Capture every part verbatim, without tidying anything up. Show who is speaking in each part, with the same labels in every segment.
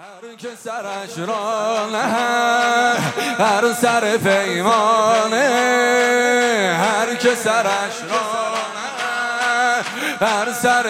Speaker 1: هر که سرش را نه هر سر پیمانه، هر که سرش را نه هر سر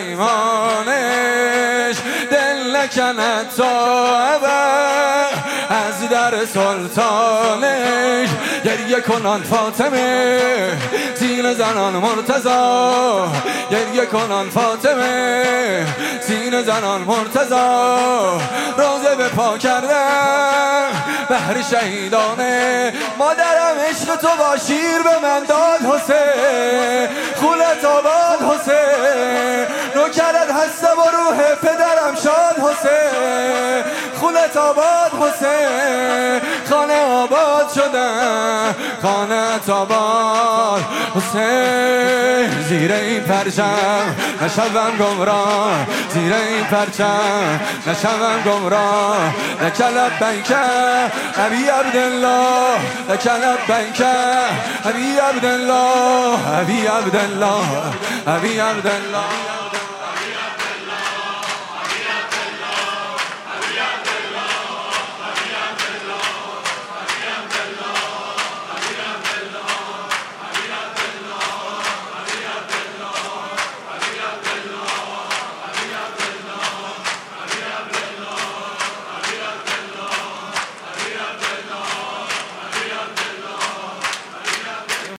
Speaker 1: پیمانش، دل نکند تا ابد از در سلطانش. گریه کنان فاطمه سینه زنان مرتضی، گریه کنان فاطمه سینه زنان مرتضی. روزه به پا کردم بهر شهیدانه، مادرم عشق تو با شیر به من داد حسین، خونت آباد حسین، نوکرت هستم و روح پدرم شاد حسین، خونت آباد حسین، خانه آباد شدم خانه آباد حسین. زیر این پرچم نشوم گمراه، زیر این پرچم نشوم گمراه. لک لبیک ابی عبدالله، لک لبیک ابی عبدالله، ابی عبدالله، ابی عبدالله.